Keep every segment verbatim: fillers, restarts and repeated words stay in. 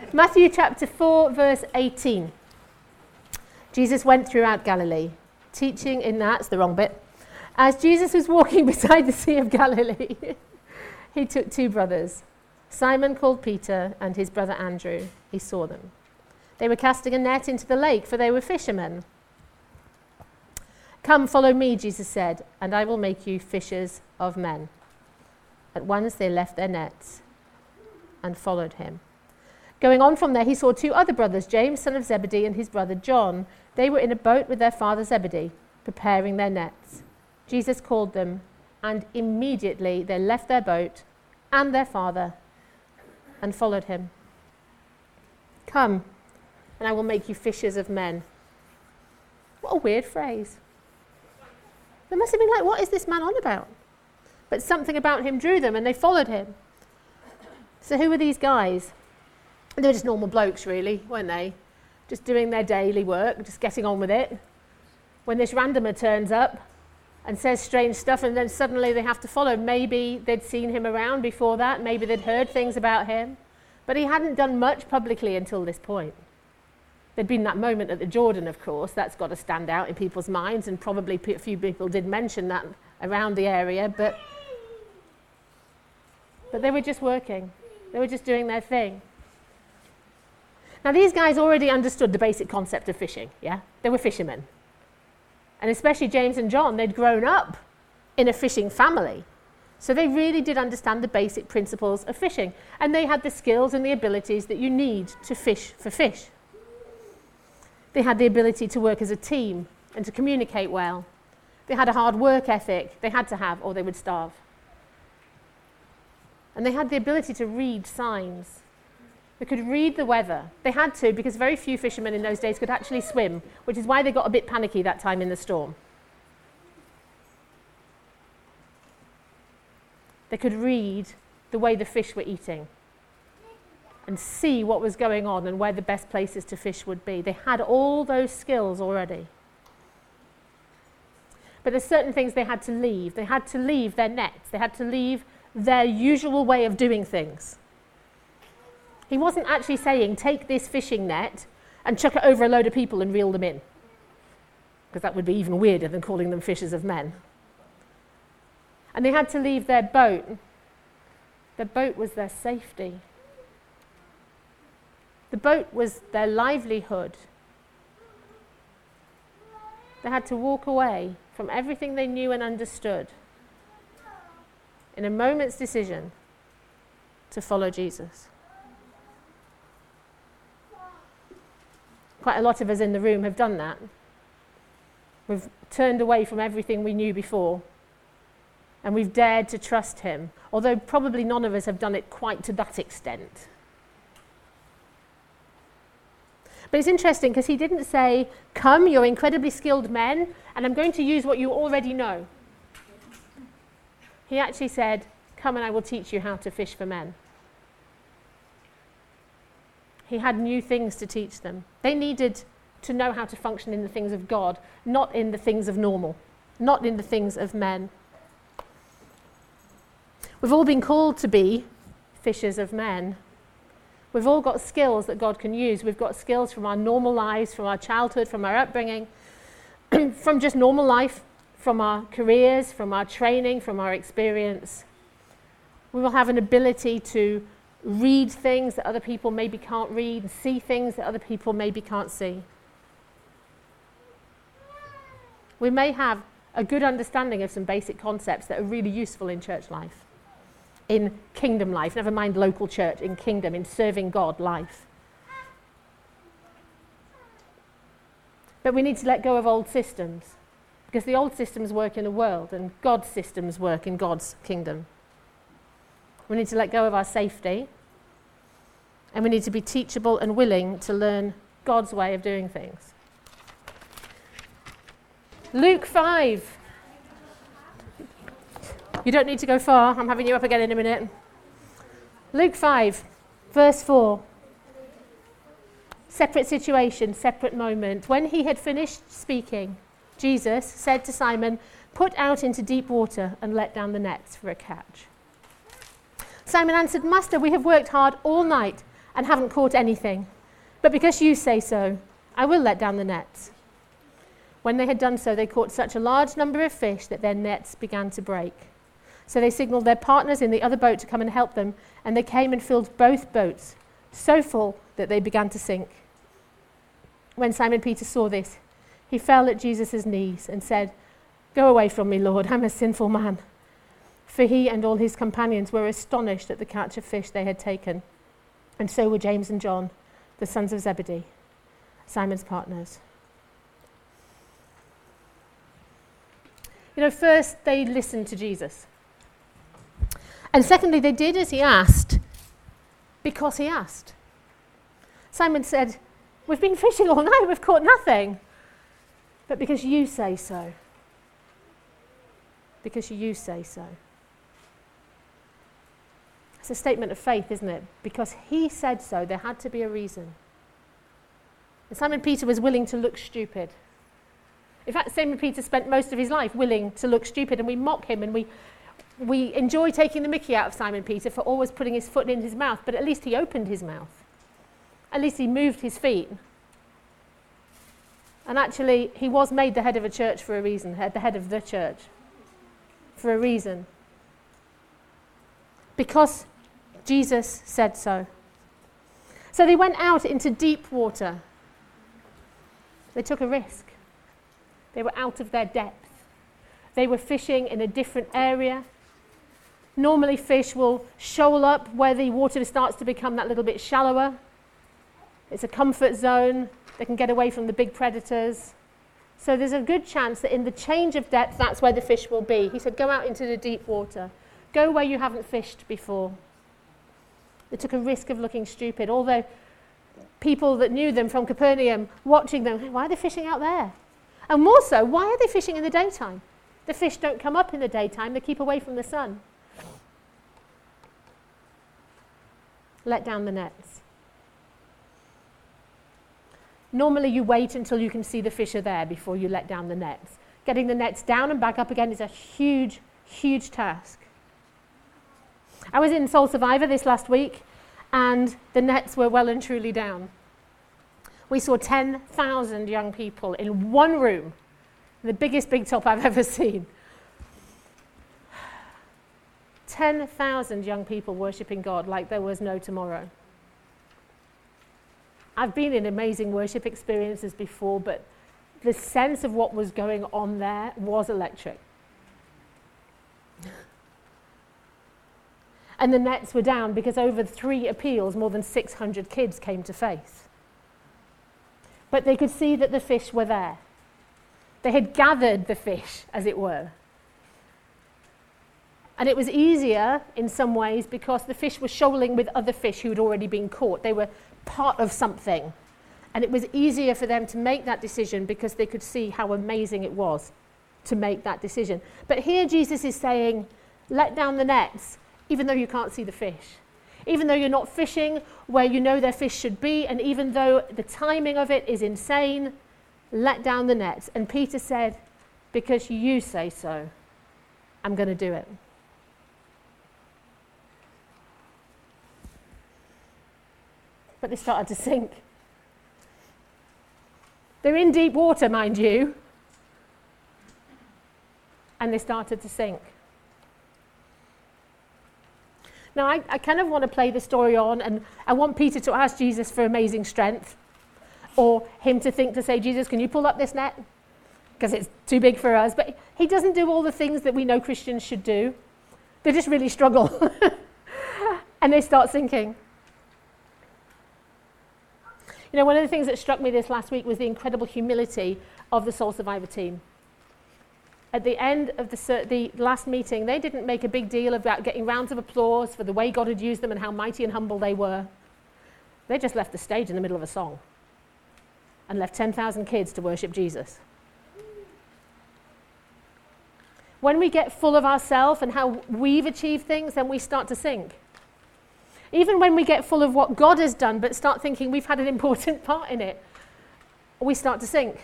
Matthew chapter four, verse eighteen. Jesus went throughout Galilee, teaching in, that's the wrong bit. As Jesus was walking beside the Sea of Galilee, he took two brothers, Simon called Peter and his brother Andrew. He saw them. They were casting a net into the lake, for they were fishermen. Come, follow me, Jesus said, and I will make you fishers of men. At once they left their nets and followed him. Going on from there, he saw two other brothers, James, son of Zebedee, and his brother John. They were in a boat with their father Zebedee, preparing their nets. Jesus called them, and immediately they left their boat and their father and followed him. Come, and I will make you fishers of men. What a weird phrase. They must have been like, what is this man on about? But something about him drew them, and they followed him. So who were these guys? They were just normal blokes, really, weren't they? Just doing their daily work, just getting on with it. When this randomer turns up and says strange stuff, and then suddenly they have to follow. Maybe they'd seen him around before that. Maybe they'd heard things about him. But he hadn't done much publicly until this point. There'd been that moment at the Jordan, of course. That's got to stand out in people's minds, and probably a few people did mention that around the area. But, but they were just working. They were just doing their thing. Now, these guys already understood the basic concept of fishing, yeah? They were fishermen. And especially James and John, they'd grown up in a fishing family. So they really did understand the basic principles of fishing. And they had the skills and the abilities that you need to fish for fish. They had the ability to work as a team and to communicate well. They had a hard work ethic they had to have, or they would starve. And they had the ability to read signs. They could read the weather. They had to, because very few fishermen in those days could actually swim, which is why they got a bit panicky that time in the storm. They could read the way the fish were eating and see what was going on and where the best places to fish would be. They had all those skills already. But there's certain things they had to leave. They had to leave their nets. They had to leave their usual way of doing things. He wasn't actually saying, take this fishing net and chuck it over a load of people and reel them in. Because that would be even weirder than calling them fishers of men. And they had to leave their boat. Their boat was their safety. The boat was their livelihood. They had to walk away from everything they knew and understood in a moment's decision to follow Jesus. Quite a lot of us in the room have done that. We've turned away from everything we knew before, and we've dared to trust him, although probably none of us have done it quite to that extent. But it's interesting because he didn't say, come, you're incredibly skilled men, and I'm going to use what you already know. He actually said, come and I will teach you how to fish for men. He had new things to teach them. They needed to know how to function in the things of God, not in the things of normal, not in the things of men. We've all been called to be fishers of men. We've all got skills that God can use. We've got skills from our normal lives, from our childhood, from our upbringing, from just normal life, from our careers, from our training, from our experience. We will have an ability to read things that other people maybe can't read, and see things that other people maybe can't see. We may have a good understanding of some basic concepts that are really useful in church life, in kingdom life, never mind local church, in kingdom, in serving God life. But we need to let go of old systems, because the old systems work in the world and God's systems work in God's kingdom. We need to let go of our safety, and we need to be teachable and willing to learn God's way of doing things. Luke five. You don't need to go far. I'm having you up again in a minute. Luke five, verse four. Separate situation, separate moment. When he had finished speaking, Jesus said to Simon, "Put out into deep water and let down the nets for a catch." Simon answered, "Master, we have worked hard all night and haven't caught anything. But because you say so, I will let down the nets." When they had done so, they caught such a large number of fish that their nets began to break. So they signaled their partners in the other boat to come and help them, and they came and filled both boats, so full that they began to sink. When Simon Peter saw this, he fell at Jesus' knees and said, "Go away from me, Lord, I'm a sinful man." For he and all his companions were astonished at the catch of fish they had taken. And so were James and John, the sons of Zebedee, Simon's partners. You know, first they listened to Jesus. And secondly, they did as he asked, because he asked. Simon said, "We've been fishing all night, we've caught nothing. But because you say so. Because you say so." It's a statement of faith, isn't it? Because he said so, there had to be a reason. And Simon Peter was willing to look stupid. In fact, Simon Peter spent most of his life willing to look stupid, and we mock him and we we enjoy taking the mickey out of Simon Peter for always putting his foot in his mouth, but at least he opened his mouth. At least he moved his feet. And actually, he was made the head of a church for a reason, the head of the church, for a reason. Because Jesus said so. So they went out into deep water. They took a risk. They were out of their depth. They were fishing in a different area. Normally fish will shoal up where the water starts to become that little bit shallower. It's a comfort zone. They can get away from the big predators. So there's a good chance that in the change of depth, that's where the fish will be. He said, "Go out into the deep water. Go where you haven't fished before." They took a risk of looking stupid, although people that knew them from Capernaum, watching them, why are they fishing out there? And more so, why are they fishing in the daytime? The fish don't come up in the daytime, they keep away from the sun. Let down the nets. Normally you wait until you can see the fish are there before you let down the nets. Getting the nets down and back up again is a huge, huge task. I was in Soul Survivor this last week, and the nets were well and truly down. We saw ten thousand young people in one room, the biggest big top I've ever seen. ten thousand young people worshipping God like there was no tomorrow. I've been in amazing worship experiences before, but the sense of what was going on there was electric. And the nets were down because over three appeals, more than six hundred kids came to faith. But they could see that the fish were there. They had gathered the fish, as it were. And it was easier in some ways because the fish were shoaling with other fish who had already been caught. They were part of something. And it was easier for them to make that decision because they could see how amazing it was to make that decision. But here Jesus is saying, let down the nets, even though you can't see the fish. Even though you're not fishing where you know their fish should be, and even though the timing of it is insane, let down the nets. And Peter said, because you say so, I'm going to do it. But they started to sink. They're in deep water, mind you. And they started to sink. Now, I, I kind of want to play the story on, and I want Peter to ask Jesus for amazing strength, or him to think to say, Jesus, can you pull up this net? Because it's too big for us. But he doesn't do all the things that we know Christians should do. They just really struggle. And they start sinking. You know, one of the things that struck me this last week was the incredible humility of the Soul Survivor team. At the end of the, the last meeting, they didn't make a big deal about getting rounds of applause for the way God had used them and how mighty and humble they were. They just left the stage in the middle of a song and left ten thousand kids to worship Jesus. When we get full of ourselves and how we've achieved things, then we start to sink. Even when we get full of what God has done, but start thinking we've had an important part in it, we start to sink.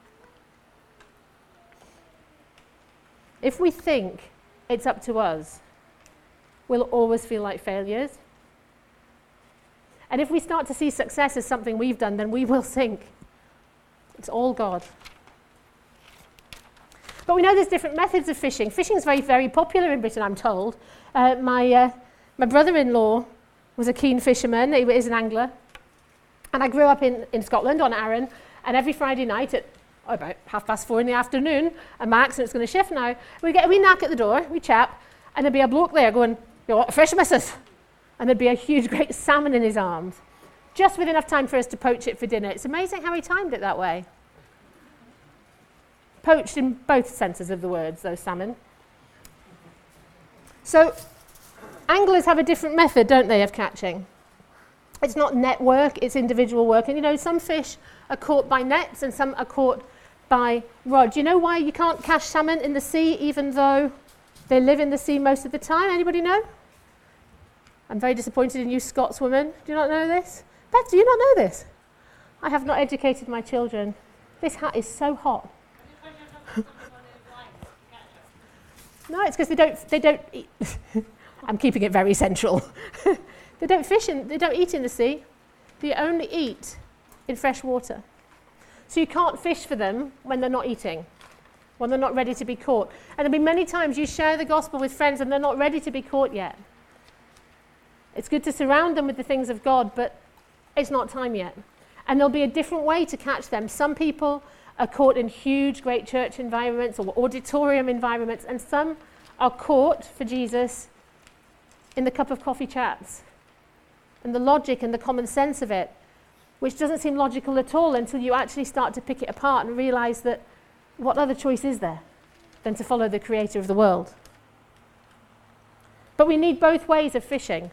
If we think it's up to us, we'll always feel like failures. And if we start to see success as something we've done, then we will sink. It's all God. But we know there's different methods of fishing. Fishing is very, very popular in Britain, I'm told. Uh, my, uh, my brother-in-law was a keen fisherman. He is an angler. And I grew up in, in Scotland on Arran. And every Friday night at oh, about half past four in the afternoon, and my accent's going to shift now, we get a wee knock at the door, we chap, and there'd be a bloke there going, "You want a fish, missus?" And there'd be a huge, great salmon in his arms, just with enough time for us to poach it for dinner. It's amazing how he timed it that way. Poached in both senses of the words, those salmon. So, anglers have a different method, don't they, of catching? It's not net work, it's individual work. And you know, some fish are caught by nets and some are caught by rod. Do you know why you can't catch salmon in the sea even though they live in the sea most of the time? Anybody know? I'm very disappointed in you Scotswomen. Do you not know this? Beth, do you not know this? I have not educated my children. This hat is so hot. No, it's because they don't, they don't eat. I'm keeping it very central. They don't fish in, they don't eat in the sea. They only eat in fresh water. So you can't fish for them when they're not eating, when they're not ready to be caught. And there'll be many times you share the gospel with friends and they're not ready to be caught yet. It's good to surround them with the things of God, but it's not time yet. And there'll be a different way to catch them. Some people are caught in huge, great church environments or auditorium environments, and some are caught for Jesus in the cup of coffee chats. And the logic and the common sense of it, which doesn't seem logical at all until you actually start to pick it apart and realize that what other choice is there than to follow the creator of the world? But we need both ways of fishing.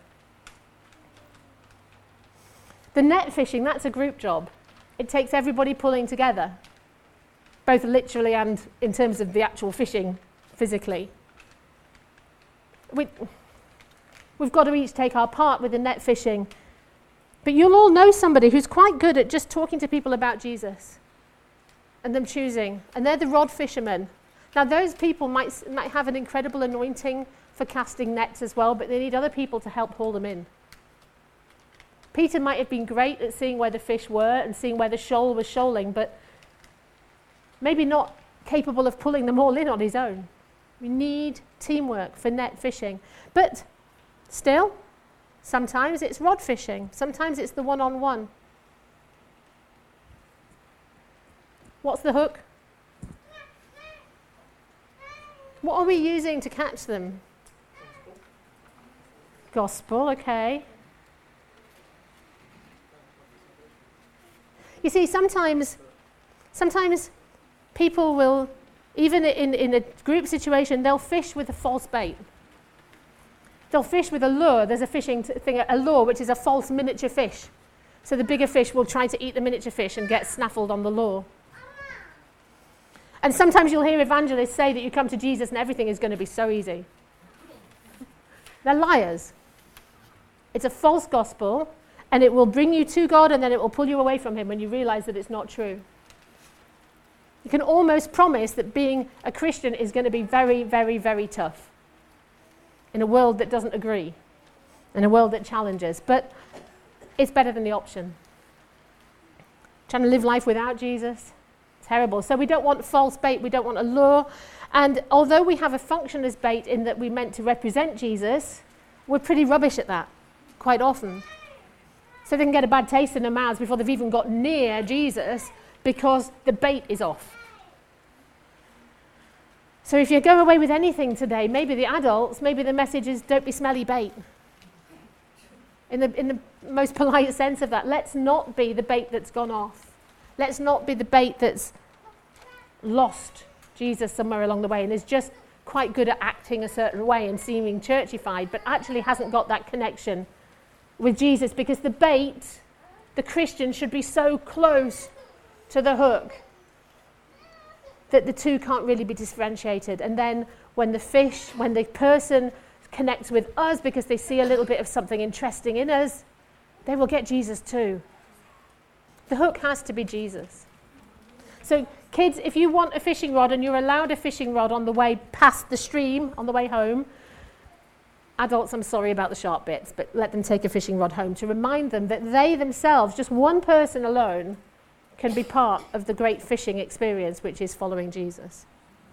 The net fishing, that's a group job. It takes everybody pulling together, both literally and in terms of the actual fishing physically. We, we've got to each take our part with the net fishing. But you'll all know somebody who's quite good at just talking to people about Jesus and them choosing. And they're the rod fishermen. Now, those people might, might have an incredible anointing for casting nets as well, but they need other people to help haul them in. Peter might have been great at seeing where the fish were and seeing where the shoal was shoaling, but maybe not capable of pulling them all in on his own. We need teamwork for net fishing. But still, sometimes it's rod fishing. Sometimes it's the one-on-one. What's the hook? What are we using to catch them? Gospel, okay. You see, sometimes, sometimes people will, even in, in a group situation, they'll fish with a false bait. They'll fish with a lure. There's a fishing t- thing, a lure, which is a false miniature fish. So the bigger fish will try to eat the miniature fish and get snaffled on the lure. And sometimes you'll hear evangelists say that you come to Jesus and everything is going to be so easy. They're liars. It's a false gospel, and it will bring you to God, and then it will pull you away from him when you realize that it's not true. You can almost promise that being a Christian is going to be very, very, very tough in a world that doesn't agree, in a world that challenges. But it's better than the option. Trying to live life without Jesus, terrible. So we don't want false bait, we don't want a lure. And although we have a function as bait in that we're meant to represent Jesus, we're pretty rubbish at that, quite often. So they can get a bad taste in their mouths before they've even got near Jesus because the bait is off. So if you go away with anything today, maybe the adults, maybe the message is don't be smelly bait. In the, in the most polite sense of that, let's not be the bait that's gone off. Let's not be the bait that's lost Jesus somewhere along the way and is just quite good at acting a certain way and seeming churchified, but actually hasn't got that connection with Jesus, because the bait, the Christian, should be so close to the hook that the two can't really be differentiated. And then when the fish, when the person connects with us because they see a little bit of something interesting in us, they will get Jesus too. The hook has to be Jesus. So kids, if you want a fishing rod and you're allowed a fishing rod on the way past the stream, on the way home, Adults, I'm sorry about the sharp bits, but let them take a fishing rod home to remind them that they themselves, just one person alone, can be part of the great fishing experience, which is following Jesus.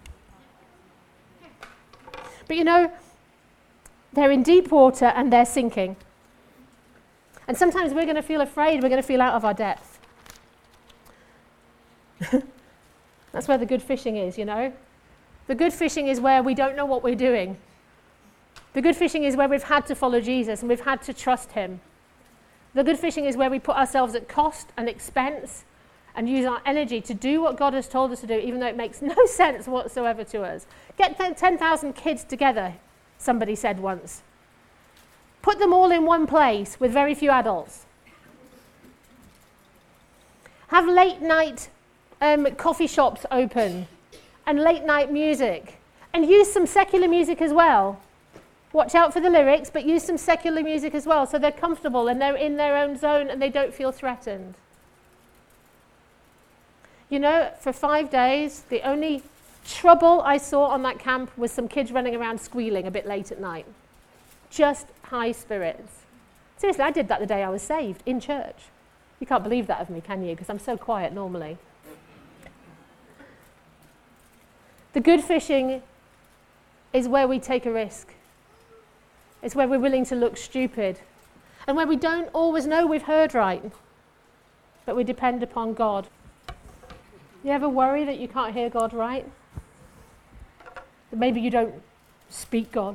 But you know, they're in deep water and they're sinking. And sometimes we're going to feel afraid, we're going to feel out of our depth. That's where the good fishing is, you know. The good fishing is where we don't know what we're doing. The good fishing is where we've had to follow Jesus and we've had to trust him. The good fishing is where we put ourselves at cost and expense and use our energy to do what God has told us to do, even though it makes no sense whatsoever to us. Get ten thousand kids together, somebody said once. Put them all in one place with very few adults. Have late night um, coffee shops open and late night music. And use some secular music as well. Watch out for the lyrics, but use some secular music as well so they're comfortable and they're in their own zone and they don't feel threatened. You know, for five days, the only trouble I saw on that camp was some kids running around squealing a bit late at night. Just high spirits. Seriously, I did that the day I was saved, in church. You can't believe that of me, can you? Because I'm so quiet normally. The good fishing is where we take a risk. It's where we're willing to look stupid. And where we don't always know we've heard right. But we depend upon God. You ever worry that you can't hear God right? That maybe you don't speak God?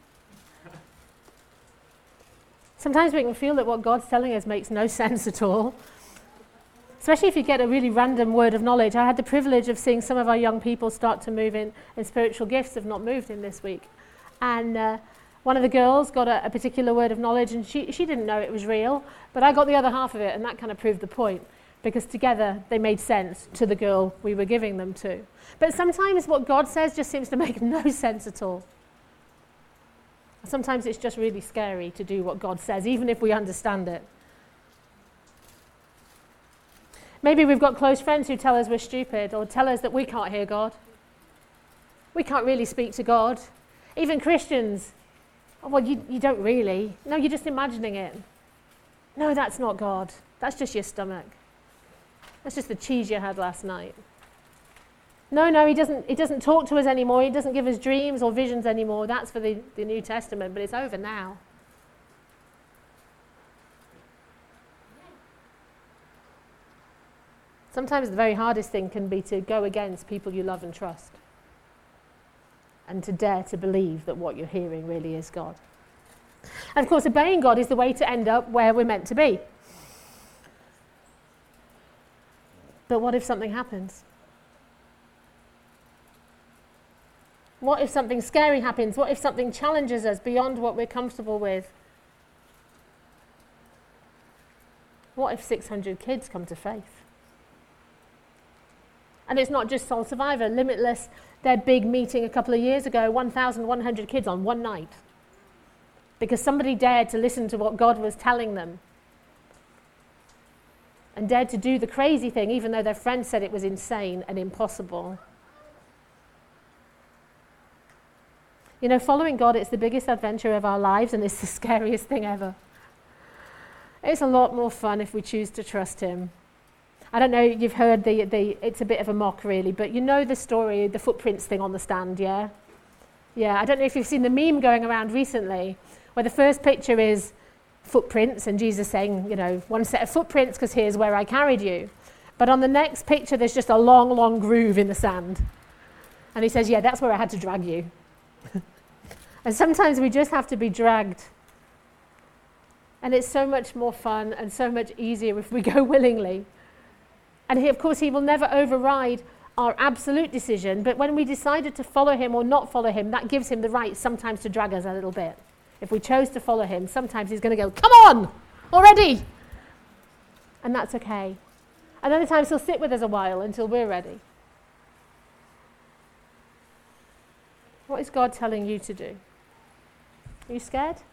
Sometimes we can feel that what God's telling us makes no sense at all. Especially if you get a really random word of knowledge. I had the privilege of seeing some of our young people start to move in, and spiritual gifts have not moved in this week. And uh, one of the girls got a, a particular word of knowledge, and she, she didn't know it was real, but I got the other half of it, and that kind of proved the point. Because together they made sense to the girl we were giving them to. But sometimes what God says just seems to make no sense at all. Sometimes it's just really scary to do what God says, even if we understand it. Maybe we've got close friends who tell us we're stupid or tell us that we can't hear God. We can't really speak to God. Even Christians, oh, well, you, you don't really. No, you're just imagining it. No, that's not God. That's just your stomach. That's just the cheese you had last night. No, no, he doesn't, he doesn't talk to us anymore. He doesn't give us dreams or visions anymore. That's for the, the New Testament, but it's over now. Sometimes the very hardest thing can be to go against people you love and trust. And to dare to believe that what you're hearing really is God. And of course, obeying God is the way to end up where we're meant to be. But what if something happens? What if something scary happens? What if something challenges us beyond what we're comfortable with? What if six hundred kids come to faith? And it's not just Soul Survivor. Limitless, their big meeting a couple of years ago, one thousand one hundred kids on one night. Because somebody dared to listen to what God was telling them. And dared to do the crazy thing, even though their friends said it was insane and impossible. You know, following God, it's the biggest adventure of our lives, and it's the scariest thing ever. It's a lot more fun if we choose to trust him. I don't know, you've heard the, the it's a bit of a mock really, but you know the story, the footprints thing on the stand, yeah? Yeah, I don't know if you've seen the meme going around recently, where the first picture is footprints, and Jesus saying, you know, one set of footprints because here's where I carried you. But on the next picture, there's just a long, long groove in the sand. And he says, yeah, that's where I had to drag you. And sometimes we just have to be dragged. And it's so much more fun and so much easier if we go willingly. And he, of course, he will never override our absolute decision, but when we decided to follow him or not follow him, that gives him the right sometimes to drag us a little bit. If we chose to follow him, sometimes he's going to go, come on, already. And that's okay. And other times he'll sit with us a while until we're ready. What is God telling you to do? Are you scared?